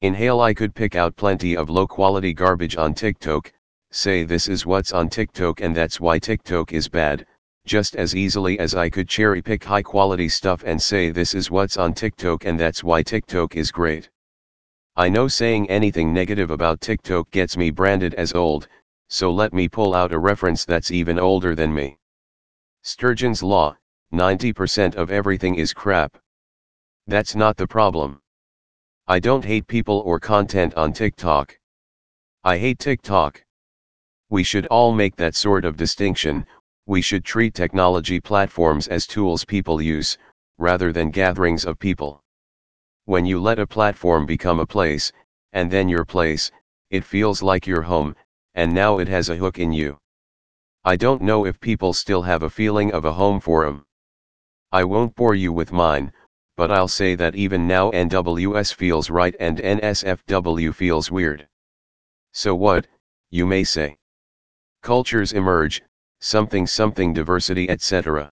Inhale. I could pick out plenty of low quality garbage on TikTok, say this is what's on TikTok and that's why TikTok is bad, just as easily as I could cherry pick high quality stuff and say this is what's on TikTok and that's why TikTok is great. I know saying anything negative about TikTok gets me branded as old, so let me pull out a reference that's even older than me. Sturgeon's Law, 90% of everything is crap. That's not the problem. I don't hate people or content on TikTok. I hate TikTok. We should all make that sort of distinction. We should treat technology platforms as tools people use, rather than gatherings of people. When you let a platform become a place, and then your place, it feels like your home, and now it has a hook in you. I don't know if people still have a feeling of a home for 'em. I won't bore you with mine, but I'll say that even now NWS feels right and NSFW feels weird. So what, you may say? Cultures emerge, something diversity etc.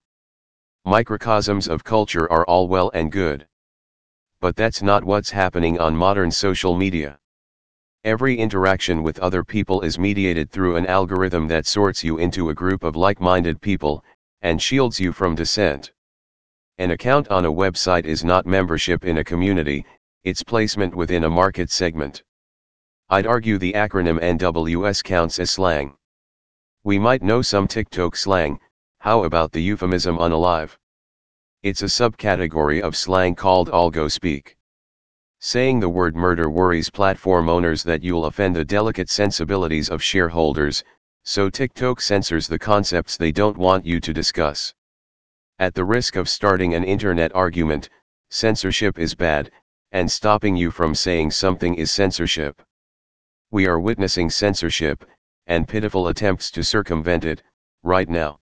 Microcosms of culture are all well and good. But that's not what's happening on modern social media. Every interaction with other people is mediated through an algorithm that sorts you into a group of like-minded people, and shields you from dissent. An account on a website is not membership in a community, it's placement within a market segment. I'd argue the acronym NWS counts as slang. We might know some TikTok slang, how about the euphemism unalive? It's a subcategory of slang called algo speak. Saying the word murder worries platform owners that you'll offend the delicate sensibilities of shareholders, so TikTok censors the concepts they don't want you to discuss. At the risk of starting an internet argument, censorship is bad, and stopping you from saying something is censorship. We are witnessing censorship, and pitiful attempts to circumvent it, right now.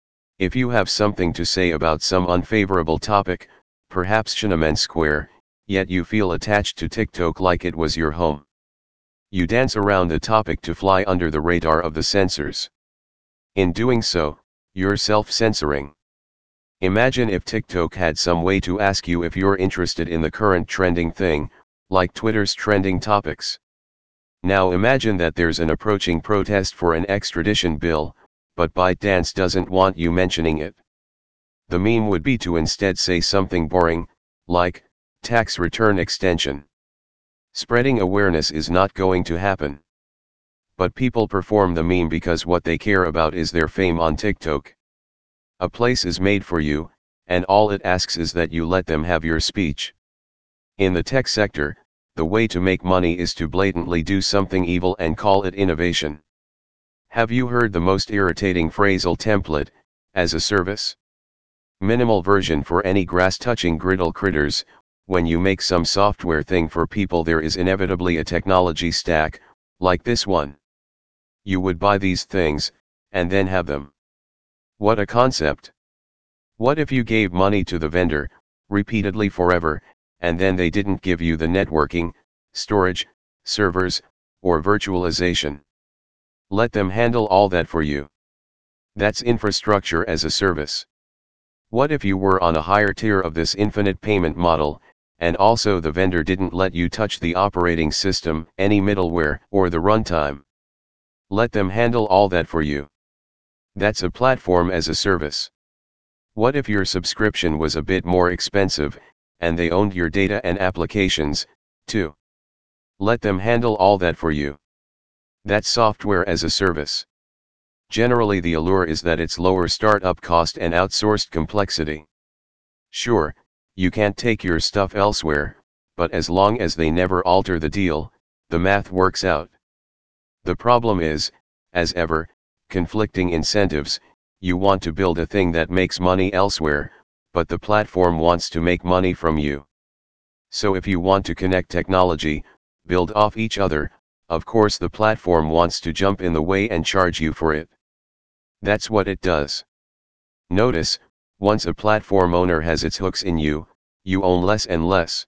If you have something to say about some unfavorable topic, perhaps Tiananmen Square, yet you feel attached to TikTok like it was your home. You dance around the topic to fly under the radar of the censors. In doing so, you're self-censoring. Imagine if TikTok had some way to ask you if you're interested in the current trending thing, like Twitter's trending topics. Now imagine that there's an approaching protest for an extradition bill, but ByteDance doesn't want you mentioning it. The meme would be to instead say something boring, like, tax return extension. Spreading awareness is not going to happen. But people perform the meme because what they care about is their fame on TikTok. A place is made for you, and all it asks is that you let them have your speech. In the tech sector, the way to make money is to blatantly do something evil and call it innovation. Have you heard the most irritating phrasal template, as a service? Minimal version for any grass-touching griddle critters. When you make some software thing for people, there is inevitably a technology stack, like this one. You would buy these things, and then have them. What a concept! What if you gave money to the vendor, repeatedly forever, and then they didn't give you the networking, storage, servers, or virtualization? Let them handle all that for you. That's infrastructure as a service. What if you were on a higher tier of this infinite payment model, and also the vendor didn't let you touch the operating system, any middleware, or the runtime? Let them handle all that for you. That's a platform as a service. What if your subscription was a bit more expensive, and they owned your data and applications, too? Let them handle all that for you. That's software as a service. Generally the allure is that it's lower startup cost and outsourced complexity. Sure, you can't take your stuff elsewhere, but as long as they never alter the deal, the math works out. The problem is, as ever, conflicting incentives. You want to build a thing that makes money elsewhere, but the platform wants to make money from you. So if you want to connect technology, build off each other, of course the platform wants to jump in the way and charge you for it. That's what it does. Notice, once a platform owner has its hooks in you, you own less and less.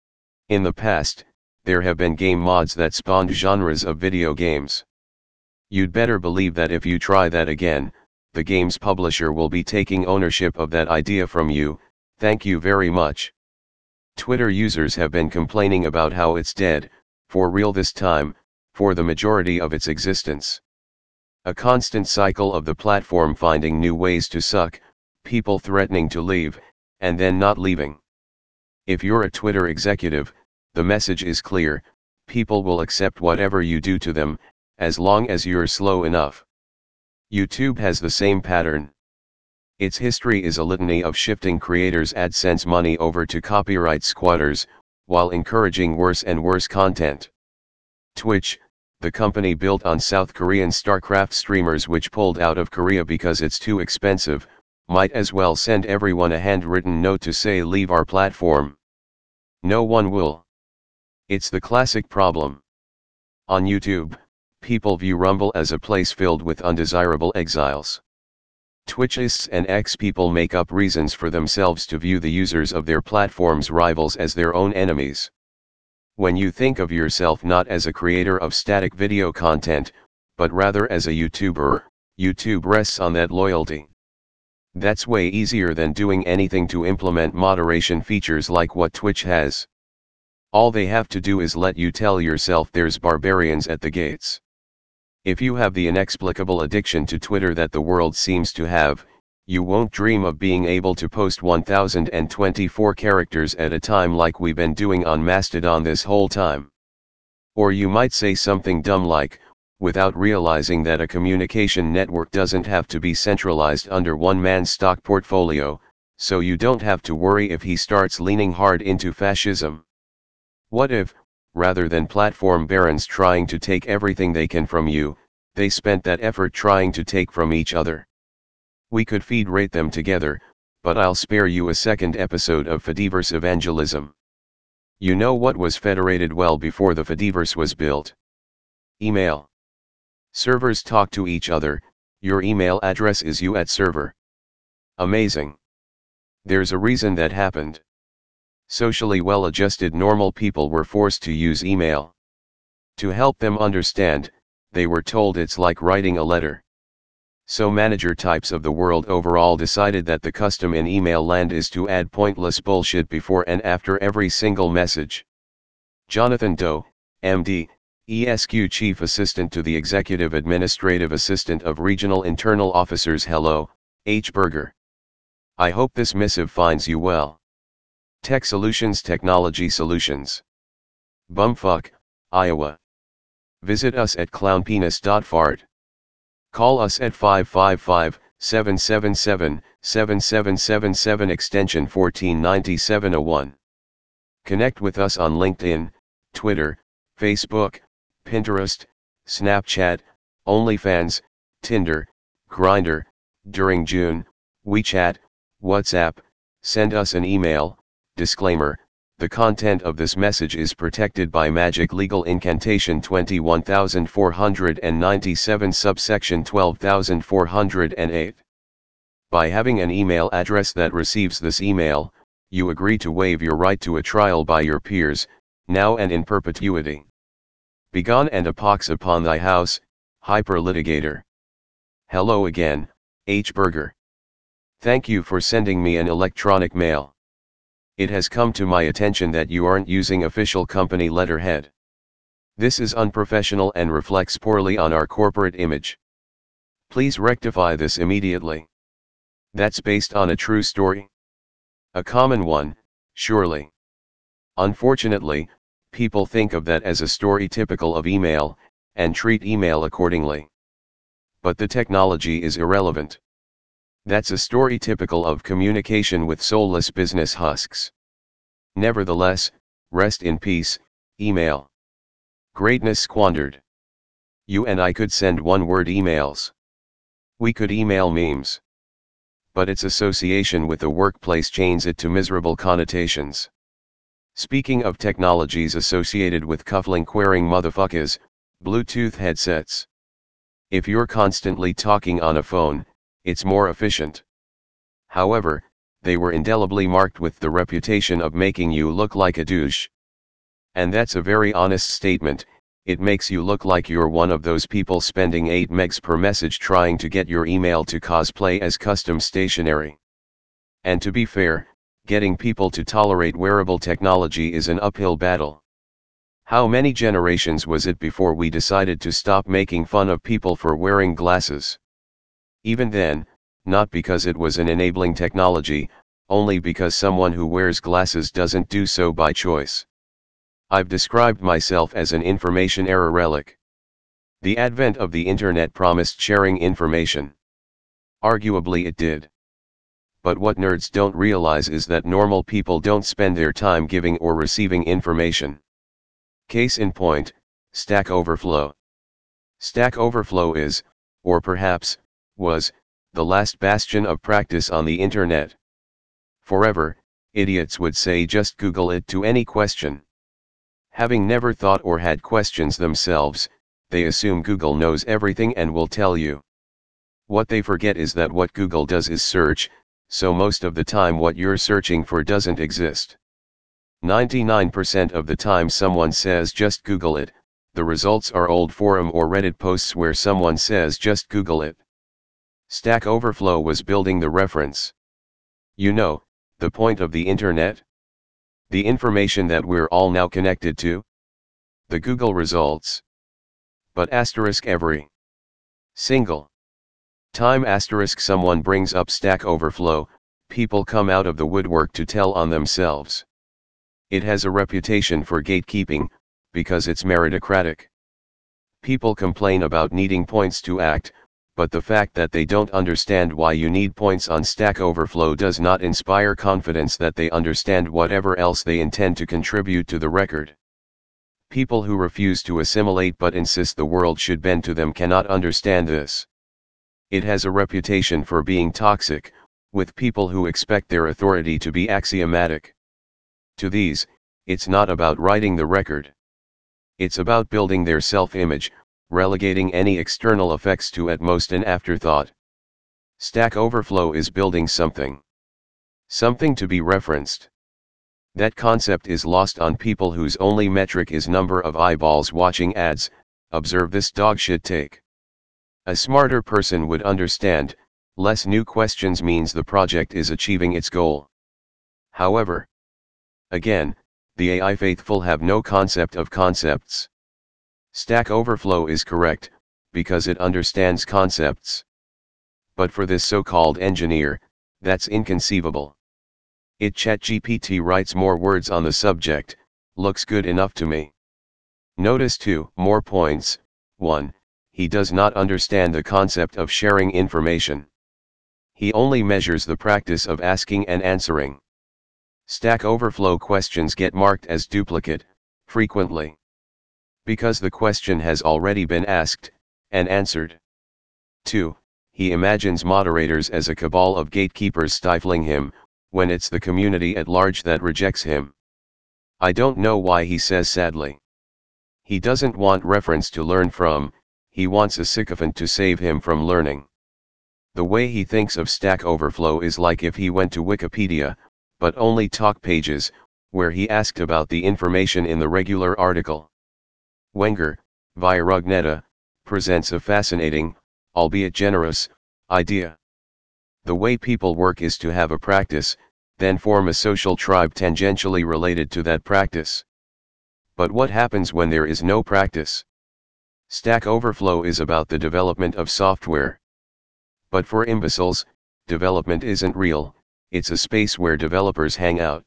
In the past, there have been game mods that spawned genres of video games. You'd better believe that if you try that again, the game's publisher will be taking ownership of that idea from you. Thank you very much. Twitter users have been complaining about how it's dead, for real this time, for the majority of its existence. A constant cycle of the platform finding new ways to suck, people threatening to leave, and then not leaving. If you're a Twitter executive, the message is clear: people will accept whatever you do to them, as long as you're slow enough. YouTube has the same pattern. Its history is a litany of shifting creators' AdSense money over to copyright squatters, while encouraging worse and worse content. Twitch, the company built on South Korean StarCraft streamers which pulled out of Korea because it's too expensive, might as well send everyone a handwritten note to say leave our platform. No one will. It's the classic problem. On YouTube, people view Rumble as a place filled with undesirable exiles. Twitchists and X-people make up reasons for themselves to view the users of their platform's rivals as their own enemies. When you think of yourself not as a creator of static video content, but rather as a YouTuber, YouTube rests on that loyalty. That's way easier than doing anything to implement moderation features like what Twitch has. All they have to do is let you tell yourself there's barbarians at the gates. If you have the inexplicable addiction to Twitter that the world seems to have, you won't dream of being able to post 1024 characters at a time like we've been doing on Mastodon this whole time. Or you might say something dumb like, without realizing that a communication network doesn't have to be centralized under one man's stock portfolio, so you don't have to worry if he starts leaning hard into fascism. What if, rather than platform barons trying to take everything they can from you, they spent that effort trying to take from each other? We could feed-rate them together, but I'll spare you a second episode of Fediverse evangelism. You know what was federated well before the Fediverse was built? Email. Servers talk to each other, your email address is you at server. Amazing. There's a reason that happened. Socially well-adjusted normal people were forced to use email. To help them understand, they were told it's like writing a letter. So manager types of the world overall decided that the custom in email land is to add pointless bullshit before and after every single message. Jonathan Doe, MD, ESQ Chief Assistant to the Executive Administrative Assistant of Regional Internal Officers. Hello, H. Berger. I hope this missive finds you well. Tech Solutions Technology Solutions. Bumfuck, Iowa. Visit us at clownpenis.fart. Call us at 555-777-7777 extension 149701. Connect with us on LinkedIn, Twitter, Facebook, Pinterest, Snapchat, OnlyFans, Tinder, Grindr, during June, WeChat, WhatsApp. Send us an email. Disclaimer: the content of this message is protected by Magic Legal Incantation 21497 subsection 12408. By having an email address that receives this email, you agree to waive your right to a trial by your peers, now and in perpetuity. Begone and a pox upon thy house, hyperlitigator. Hello again, H. Berger. Thank you for sending me an electronic mail. It has come to my attention that you aren't using official company letterhead. This is unprofessional and reflects poorly on our corporate image. Please rectify this immediately. That's based on a true story? A common one, surely. Unfortunately, people think of that as a story typical of email, and treat email accordingly. But the technology is irrelevant. That's a story typical of communication with soulless business husks. Nevertheless, rest in peace, email. Greatness squandered. You and I could send one-word emails. We could email memes. But its association with the workplace chains it to miserable connotations. Speaking of technologies associated with cufflink-wearing motherfuckers, Bluetooth headsets. If you're constantly talking on a phone, it's more efficient. However, they were indelibly marked with the reputation of making you look like a douche. And that's a very honest statement. It makes you look like you're one of those people spending 8 megs per message trying to get your email to cosplay as custom stationery. And to be fair, getting people to tolerate wearable technology is an uphill battle. How many generations was it before we decided to stop making fun of people for wearing glasses? Even then, not because it was an enabling technology, only because someone who wears glasses doesn't do so by choice. I've described myself as an information era relic. The advent of the internet promised sharing information. Arguably it did. But what nerds don't realize is that normal people don't spend their time giving or receiving information. Case in point, Stack Overflow. Stack Overflow is, or perhaps, was, the last bastion of practice on the internet. Forever, idiots would say just Google it to any question. Having never thought or had questions themselves, they assume Google knows everything and will tell you. What they forget is that what Google does is search, so most of the time what you're searching for doesn't exist. 99% of the time someone says just Google it, the results are old forum or Reddit posts where someone says just Google it. Stack Overflow was building the reference. You know, the point of the internet? The information that we're all now connected to? The Google results. But asterisk every single time asterisk someone brings up Stack Overflow, people come out of the woodwork to tell on themselves. It has a reputation for gatekeeping, because it's meritocratic. People complain about needing points to act, but the fact that they don't understand why you need points on Stack Overflow does not inspire confidence that they understand whatever else they intend to contribute to the record. People who refuse to assimilate but insist the world should bend to them cannot understand this. It has a reputation for being toxic, with people who expect their authority to be axiomatic. To these, it's not about writing the record. It's about building their self-image, relegating any external effects to at most an afterthought. Stack Overflow is building something. Something to be referenced. That concept is lost on people whose only metric is number of eyeballs watching ads. Observe this dogshit take. A smarter person would understand, less new questions means the project is achieving its goal. However, again, the AI faithful have no concept of concepts. Stack Overflow is correct, because it understands concepts. But for this so-called engineer, that's inconceivable. ChatGPT writes more words on the subject, looks good enough to me. Notice 2 more points. 1. He does not understand the concept of sharing information. He only measures the practice of asking and answering. Stack Overflow questions get marked as duplicate, frequently. Because the question has already been asked, and answered. 2. He imagines moderators as a cabal of gatekeepers stifling him, when it's the community at large that rejects him. I don't know why he says sadly. He doesn't want reference to learn from, he wants a sycophant to save him from learning. The way he thinks of Stack Overflow is like if he went to Wikipedia, but only talk pages, where he asked about the information in the regular article. Wenger, via Rugnetta, presents a fascinating, albeit generous, idea. The way people work is to have a practice, then form a social tribe tangentially related to that practice. But what happens when there is no practice? Stack Overflow is about the development of software. But for imbeciles, development isn't real, it's a space where developers hang out.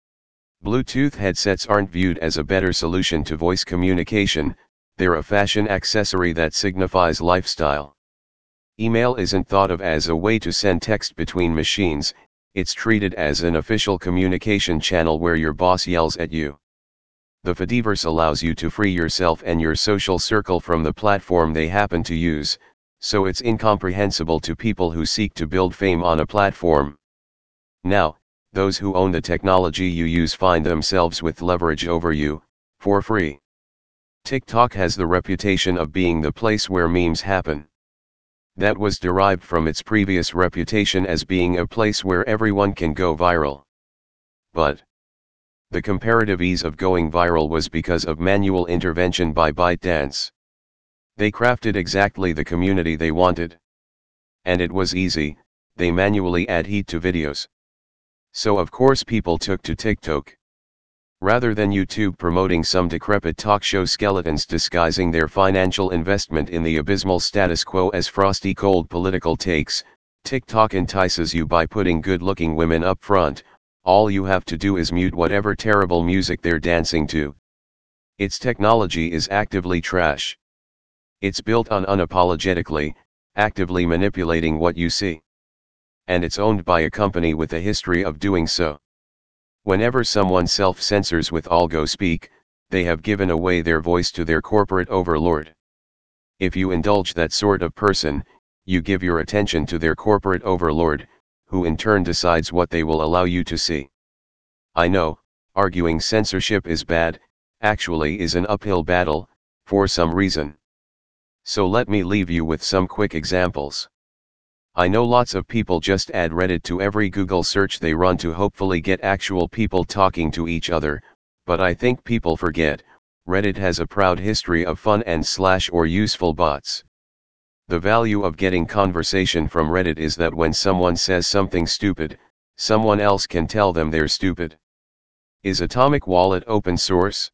Bluetooth headsets aren't viewed as a better solution to voice communication, they're a fashion accessory that signifies lifestyle. Email isn't thought of as a way to send text between machines, it's treated as an official communication channel where your boss yells at you. The Fediverse allows you to free yourself and your social circle from the platform they happen to use, so it's incomprehensible to people who seek to build fame on a platform. Now, those who own the technology you use find themselves with leverage over you, for free. TikTok has the reputation of being the place where memes happen. That was derived from its previous reputation as being a place where everyone can go viral. But the comparative ease of going viral was because of manual intervention by ByteDance. They crafted exactly the community they wanted. And it was easy, they manually add heat to videos. So of course people took to TikTok. Rather than YouTube promoting some decrepit talk show skeletons disguising their financial investment in the abysmal status quo as frosty cold political takes, TikTok entices you by putting good-looking women up front. All you have to do is mute whatever terrible music they're dancing to. Its technology is actively trash. It's built on unapologetically, actively manipulating what you see. And it's owned by a company with a history of doing so. Whenever someone self-censors with algo-speak, they have given away their voice to their corporate overlord. If you indulge that sort of person, you give your attention to their corporate overlord, who in turn decides what they will allow you to see. I know, arguing censorship is bad, actually is an uphill battle, for some reason. So let me leave you with some quick examples. I know lots of people just add Reddit to every Google search they run to hopefully get actual people talking to each other, but I think people forget, Reddit has a proud history of fun and / or useful bots. The value of getting conversation from Reddit is that when someone says something stupid, someone else can tell them they're stupid. Is Atomic Wallet open source?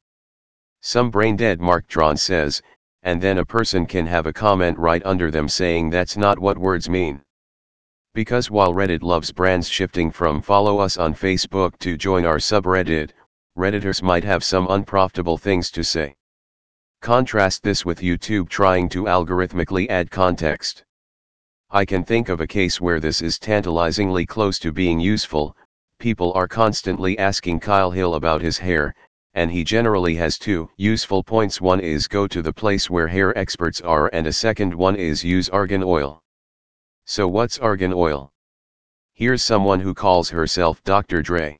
Some brain-dead Mark Dron says, and then a person can have a comment right under them saying that's not what words mean. Because while Reddit loves brands shifting from follow us on Facebook to join our subreddit, Redditors might have some unprofitable things to say. Contrast this with YouTube trying to algorithmically add context. I can think of a case where this is tantalizingly close to being useful. People are constantly asking Kyle Hill about his hair, and he generally has two useful points. One is go to the place where hair experts are, and a second one is use argan oil. So what's argan oil? Here's someone who calls herself Dr. Dre.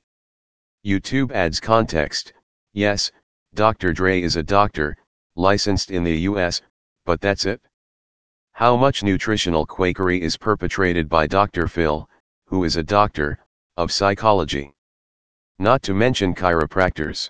YouTube adds context. Yes, Dr. Dre is a doctor, licensed in the US, but that's it. How much nutritional quakery is perpetrated by Dr. Phil, who is a doctor of psychology? Not to mention chiropractors.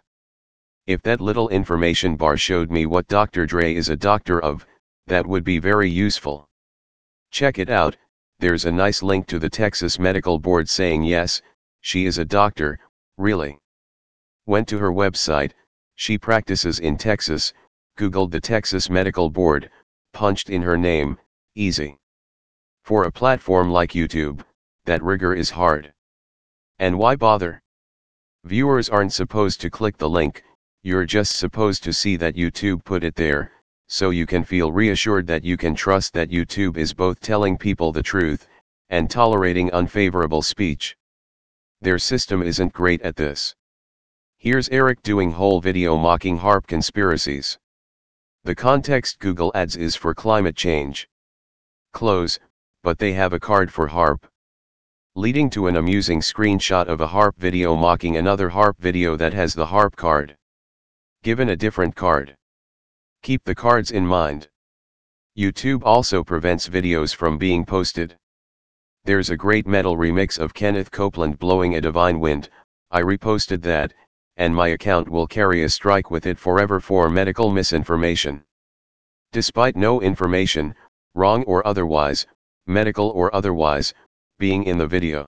If that little information bar showed me what Dr. Dre is a doctor of, that would be very useful. Check it out. There's a nice link to the Texas Medical Board saying yes, she is a doctor, really. Went to her website, she practices in Texas, Googled the Texas Medical Board, punched in her name, easy. For a platform like YouTube, that rigor is hard. And why bother? Viewers aren't supposed to click the link, you're just supposed to see that YouTube put it there, so you can feel reassured that you can trust that YouTube is both telling people the truth, and tolerating unfavorable speech. Their system isn't great at this. Here's Eric doing whole video mocking HAARP conspiracies. The context Google adds is for climate change. Close, but they have a card for HAARP. Leading to an amusing screenshot of a HAARP video mocking another HAARP video that has the HAARP card. Given a different card. Keep the cards in mind. YouTube also prevents videos from being posted. There's a great metal remix of Kenneth Copeland blowing a divine wind. I reposted that, and my account will carry a strike with it forever for medical misinformation. Despite no information, wrong or otherwise, medical or otherwise, being in the video.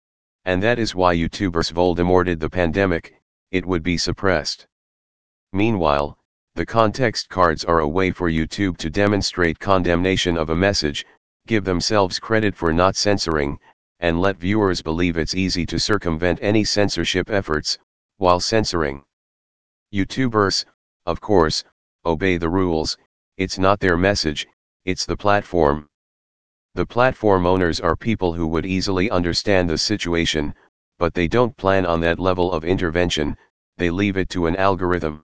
And that is why YouTubers Voldemorted the pandemic, it would be suppressed. Meanwhile, the context cards are a way for YouTube to demonstrate condemnation of a message, give themselves credit for not censoring, and let viewers believe it's easy to circumvent any censorship efforts, while censoring. YouTubers, of course, obey the rules. It's not their message, it's the platform. The platform owners are people who would easily understand the situation, but they don't plan on that level of intervention, they leave it to an algorithm.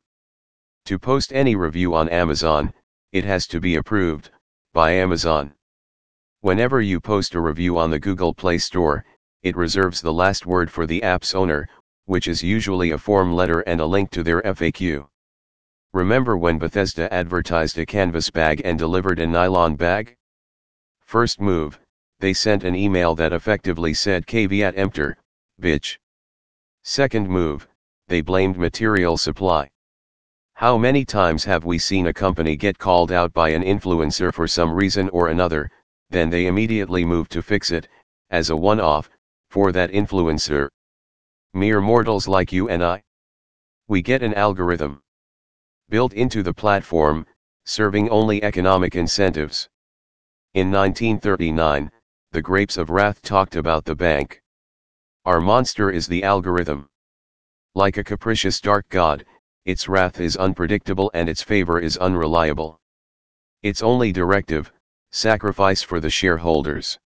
To post any review on Amazon, it has to be approved by Amazon. Whenever you post a review on the Google Play Store, it reserves the last word for the app's owner, which is usually a form letter and a link to their FAQ. Remember when Bethesda advertised a canvas bag and delivered a nylon bag? First move, they sent an email that effectively said caveat emptor, bitch. Second move, they blamed material supply. How many times have we seen a company get called out by an influencer for some reason or another, then they immediately move to fix it, as a one-off, for that influencer? Mere mortals like you and I. We get an algorithm built into the platform, serving only economic incentives. In 1939, the Grapes of Wrath talked about the bank. Our monster is the algorithm. Like a capricious dark god, its wrath is unpredictable and its favor is unreliable. Its only directive, sacrifice for the shareholders.